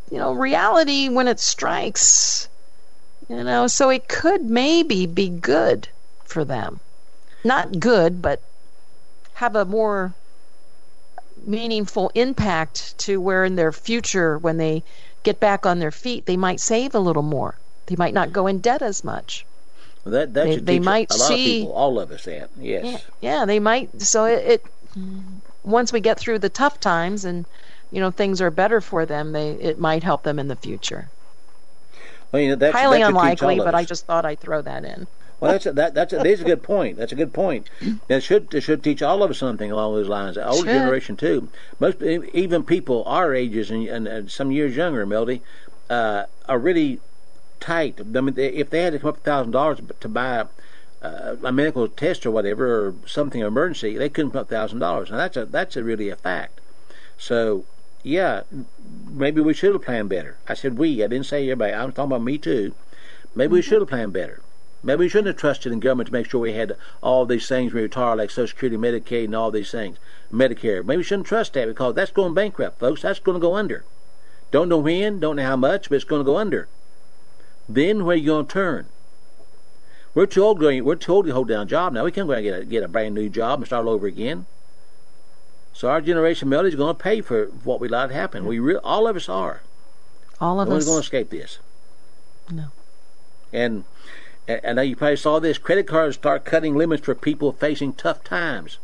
you know, reality when it strikes, you know, so it could maybe be good for them. Not good, but have a more meaningful impact to where in their future, when they get back on their feet, they might save a little more. They might not go in debt as much. Well, that that they, should they teach might a lot see, of people, all of us, that yes. Yeah, yeah, they might. So it, it once we get through the tough times and you know things are better for them, they it might help them in the future. Well, you know, that's, highly that unlikely, but us. I just thought I'd throw that in. Well, that's a, that that's a, that's a good point. That's a good point. It should it should teach all of us something along those lines. The older Should. generation too. Most even people our ages and, and, and some years younger, Melody, uh, are really tight. I mean, they, if they had to come up with a thousand dollars to buy uh, a medical test or whatever or something emergency, they couldn't come up with a thousand dollars. And that's a that's a really a fact. So yeah, maybe we should have planned better. I said we. I didn't say everybody. I'm talking about me too. Maybe mm-hmm. we should have planned better. Maybe we shouldn't have trusted in government to make sure we had all these things when we retire, like Social Security, Medicaid, and all these things. Medicare. Maybe we shouldn't trust that because that's going bankrupt, folks. That's going to go under. Don't know when, don't know how much, but it's going to go under. Then where are you going to turn? We're too old. Going, we're too old to hold down a job now. We can't go and get a, get a brand new job and start all over again. So our generation, Melody, is going to pay for what we let happen. We re- all of us are. All of no us. one's going to escape this. No. And. And now you probably saw this. Credit cards start cutting limits for people facing tough times.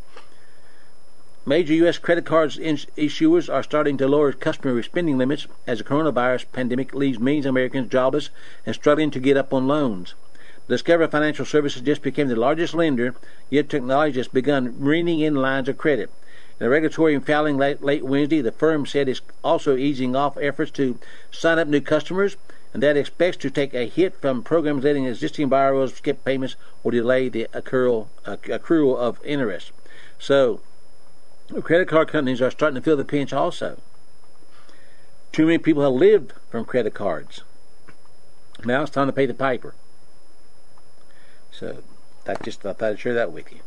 Major U S credit cards issuers are starting to lower customer spending limits as the coronavirus pandemic leaves millions of Americans jobless and struggling to get up on loans. Discover Financial Services just became the largest lender, yet technology has begun reining in lines of credit. In a regulatory filing late, late Wednesday, the firm said it's also easing off efforts to sign up new customers, and that expects to take a hit from programs letting existing borrowers skip payments or delay the accrual, uh, accrual of interest. So, credit card companies are starting to feel the pinch also. Too many people have lived from credit cards. Now it's time to pay the piper. So, that just I thought I'd share that with you.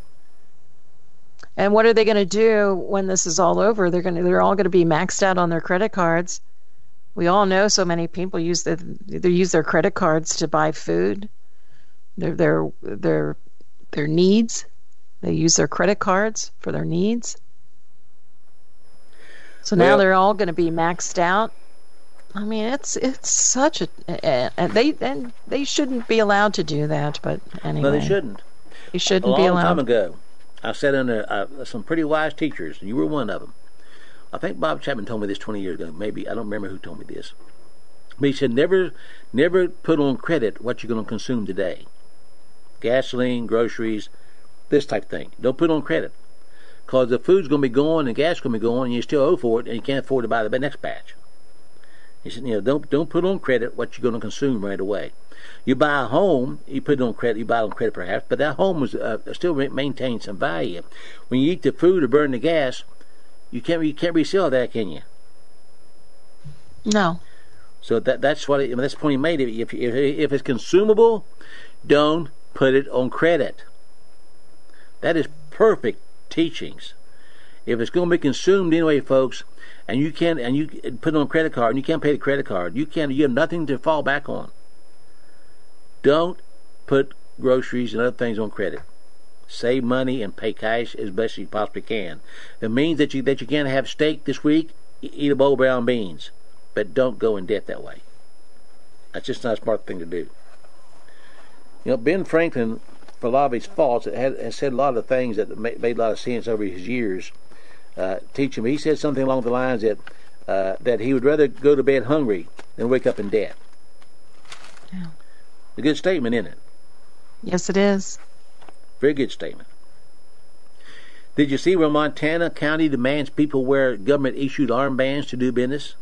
And what are they going to do when this is all over? They're going to, they're all going to be maxed out on their credit cards. We all know so many people use the, they use their credit cards to buy food, their their their their needs. They use their credit cards for their needs. So now well, they're all going to be maxed out. I mean, it's it's such a and they and they shouldn't be allowed to do that. But anyway, no, they shouldn't. They shouldn't a be allowed. A long time ago, I sat under uh, some pretty wise teachers, and you were one of them. I think Bob Chapman told me this twenty years ago. Maybe I don't remember who told me this. But he said, never, never put on credit what you're going to consume today. Gasoline, groceries, this type of thing. Don't put on credit, because the food's going to be going and gas is going to be going, and you still owe for it, and you can't afford to buy the next batch. He said, you know, don't don't put on credit what you're going to consume right away. You buy a home, you put it on credit. You buy it on credit perhaps, but that home was uh, still maintains some value. When you eat the food or burn the gas, You can't you can't resell that, can you? No. So that that's what it, that's the point he made. If, if if it's consumable, don't put it on credit. That is perfect teachings. If it's going to be consumed anyway, folks, and you can't and you put it on a credit card and you can't pay the credit card, you can't. You have nothing to fall back on. Don't put groceries and other things on credit. Save money and pay cash as best as you possibly can. It means that you that you can't have steak this week, eat a bowl of brown beans, but don't go in debt that way. That's just not a smart thing to do. You know, Ben Franklin, for a lot of his faults, had, has said a lot of things that made, made a lot of sense over his years. Uh, teaching me, he said something along the lines that uh, that he would rather go to bed hungry than wake up in debt. Yeah. A good statement, isn't it? Yes, it is. Very good statement. Did you see where Montana County demands people wear government-issued armbands to do business?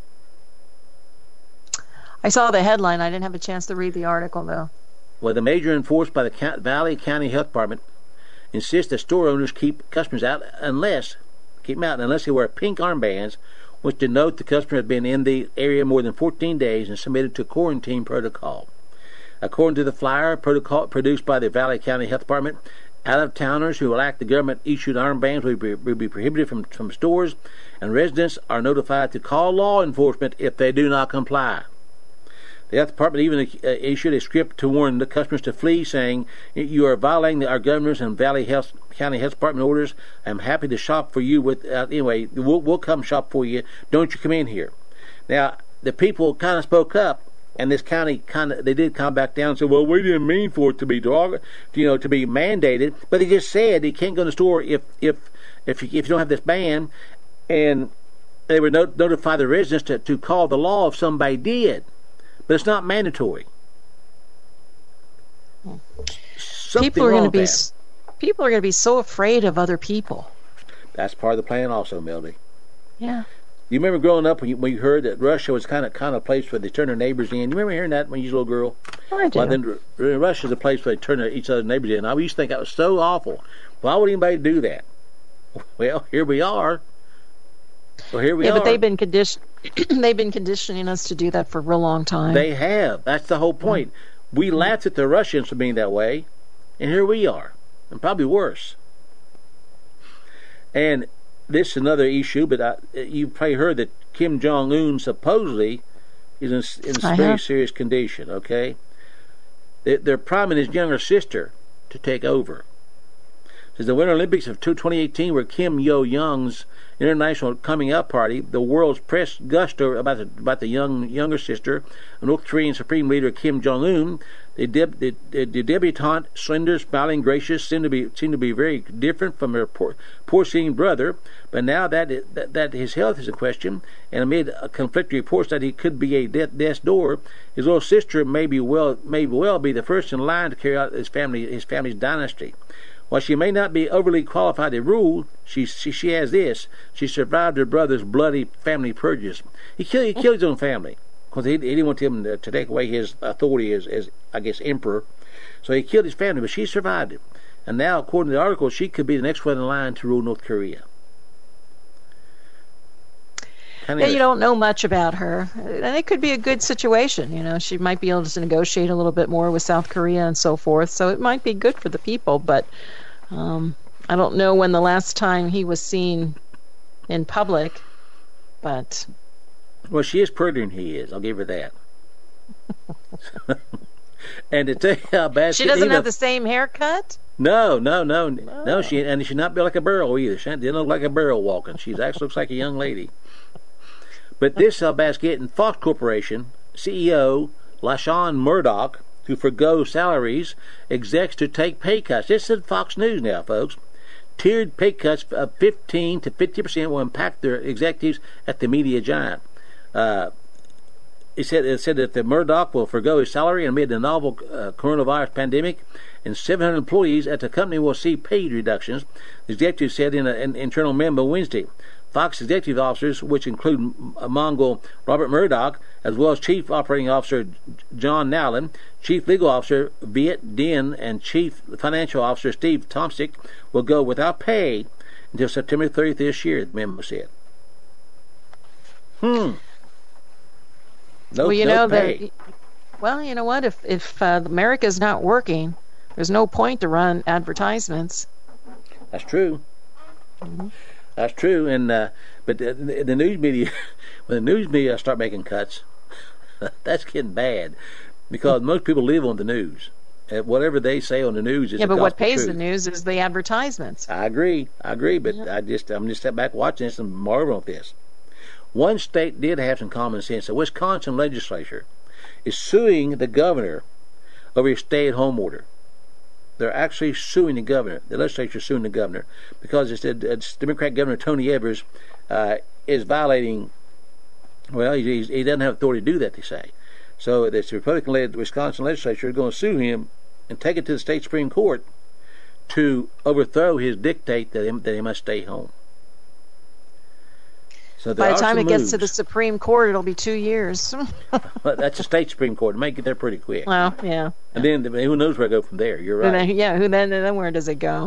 I saw the headline. I didn't have a chance to read the article, though. Well, the measure enforced by the Valley County Health Department insists that store owners keep customers out unless keep them out unless they wear pink armbands, which denote the customer has been in the area more than fourteen days and submitted to a quarantine protocol. According to the flyer protocol produced by the Valley County Health Department, Out-of-towners who lack the government-issued armbands will be, will be prohibited from, from stores, and residents are notified to call law enforcement if they do not comply. The health department even uh, issued a script to warn the customers to flee, saying, "You are violating our governor's and Valley Health County Health Department orders. I'm happy to shop for you. With uh, anyway, we'll, we'll come shop for you. Don't you come in here." Now, the people kind of spoke up. And this county kind of, they did come back down and say, "Well, we didn't mean for it to be dog, you know, to be mandated." But he just said he can't go in the store if if if you, if you don't have this ban. And they would not, notify the residents to, to call the law if somebody did. But it's not mandatory. Something people are going to be that. people are going to be so afraid of other people. That's part of the plan, also, Melody. Yeah. You remember growing up when you, when you heard that Russia was kind of kind of a place where they turn their neighbors in? You remember hearing that when you was a little girl? I do. Well, then Russia's a place where they turn each other's neighbors in. I used to think that was so awful. Why would anybody do that? Well, here we are. Well, here we yeah, are. Yeah, but they've been condition they've been conditioning us to do that for a real long time. They have. That's the whole point. Mm-hmm. We laughed at the Russians for being that way, and here we are, and probably worse. And this is another issue, but I, you've probably heard that Kim Jong-un supposedly is in, in very have. serious condition, okay? They, they're priming his younger sister to take over. Since the Winter Olympics of twenty eighteen were Kim Yo-young's international coming up party, the world's press gusto about the, about the young younger sister, North Korean Supreme Leader Kim Jong-un. The, deb, the, the, the debutante, slender, smiling, gracious, seemed to be seemed to be very different from her poor, porcine brother. But now that, that that his health is in question, and amid conflicting reports that he could be a death, death's door, his little sister may be well may well be the first in line to carry out his family his family's dynasty. While she may not be overly qualified to rule, she she, she has this: she survived her brother's bloody family purges. He killed he killed his own family because he, he didn't want him to, to take away his authority as, as, I guess, emperor. So he killed his family, but she survived it. And now, according to the article, she could be the next one in line to rule North Korea. Kind yeah, you don't know much about her. And it could be a good situation. You know, she might be able to negotiate a little bit more with South Korea and so forth. So it might be good for the people. But um, I don't know when the last time he was seen in public. But well, she is prettier than he is. I'll give her that. And to tell you how bad she doesn't have the same haircut. No, no, no, no. no she and she should not be like a barrel either. She didn't look like a barrel walking. She actually looks like a young lady. But this how bad it's getting. Fox Corporation C E O LaShawn Murdoch to forgo salaries, execs to take pay cuts. This is Fox News now, folks. Tiered pay cuts of fifteen to fifty percent will impact their executives at the media giant. Uh, it said it said that the Murdoch will forgo his salary amid the novel uh, coronavirus pandemic, and seven hundred employees at the company will see pay reductions. The executive said in an internal memo Wednesday. Fox executive officers, which include Mongol Robert Murdoch, as well as Chief Operating Officer John Nowlin, Chief Legal Officer Viet Dinh, and Chief Financial Officer Steve Tomsic, will go without pay until September thirtieth this year, the memo said. Hmm. No, well, you no know pay. that. Well, you know what? If if uh, America's not working, there's no point to run advertisements. That's true. Mm-hmm. That's true, and uh, but the, the news media, when the news media start making cuts, that's getting bad, because most people live on the news. And whatever they say on the news is yeah. the But what pays truth. the news is the advertisements. I agree, I agree, but Yeah. I just I'm just sitting back watching this and marveling at this. One state did have some common sense. The Wisconsin legislature is suing the governor over his stay-at-home order. They're actually suing the governor. The legislature is suing the governor because it's, it's Democrat Governor Tony Evers uh, is violating. Well, he, he doesn't have authority to do that, they say. So this Republican-led Wisconsin legislature is going to sue him and take it to the state Supreme Court to overthrow his dictate that he, that he must stay home. So there By the are time some it gets moves. to the Supreme Court, it'll be two years. But that's a state Supreme Court. It may get there pretty quick. Well, yeah. And then who knows where I go from there? You're Who right. then, yeah. Who then? Then where does it go?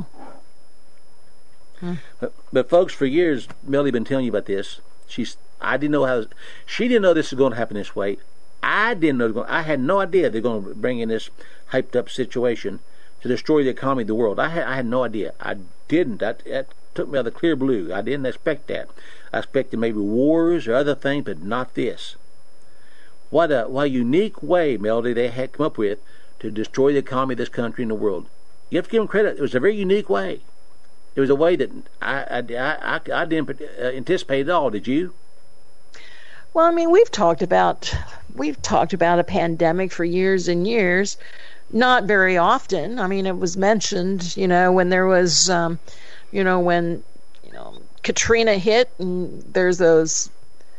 But, but folks, for years, Melly been telling you about this. She's I didn't know how. She didn't know this was going to happen this way. I didn't know. It was going, I had no idea they're going to bring in this hyped up situation to destroy the economy of the world. I had, I had no idea. I didn't. That, that took me out of the clear blue. I didn't expect that. I expected maybe wars or other things, but not this. What a, what a unique way, Melody, they had come up with to destroy the economy of this country and the world. You have to give them credit. It was a very unique way. It was a way that I, I, I, I didn't anticipate at all. Did you? Well, I mean, we've talked about we've talked about a pandemic for years and years. Not very often. I mean, it was mentioned, you know, when there was, um, you know, when, you know, Katrina hit, and there's those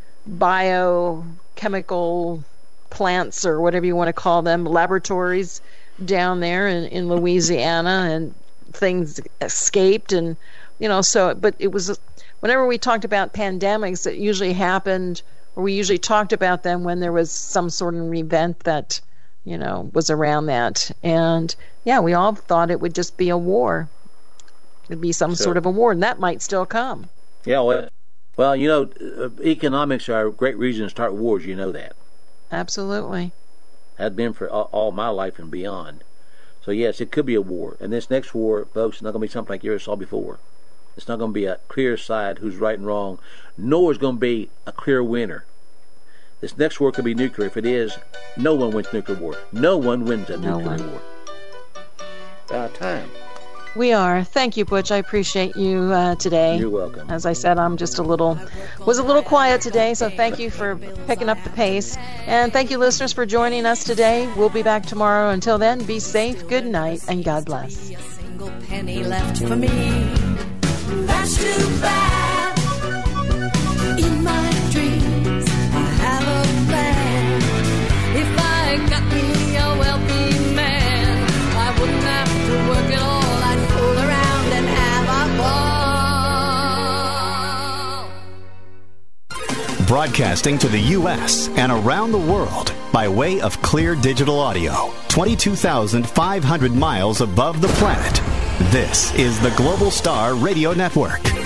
biochemical plants or whatever you want to call them, laboratories down there in, in Louisiana, and things escaped, and, you know, so, but it was, whenever we talked about pandemics, it usually happened, or we usually talked about them when there was some sort of event that, you know, was around that. And yeah, we all thought it would just be a war. It'd be some so, sort of a war, and that might still come. Yeah, well, well, you know, economics are a great reason to start wars. You know that. Absolutely. Has been for all, all my life and beyond. So yes, it could be a war. And this next war, folks, is not going to be something like you ever saw before. It's not going to be a clear side who's right and wrong, nor is going to be a clear winner. This next war could be nuclear. If it is, no one wins nuclear war. No one wins a no nuclear one. war. About time. We are. Thank you, Butch. I appreciate you uh, today. You're welcome. As I said, I'm just a little, was a little quiet today, so thank you for picking up the pace. And thank you, listeners, for joining us today. We'll be back tomorrow. Until then, be safe, good night, and God bless. A single penny left for me. That's too bad. In my dreams, I have a plan. If I got me a wealthy man, I wouldn't have to work at all. I'd fool around and have a ball. Broadcasting to the U S and around the world by way of Clear Digital Audio, twenty-two thousand five hundred miles above the planet. This is the Global Star Radio Network.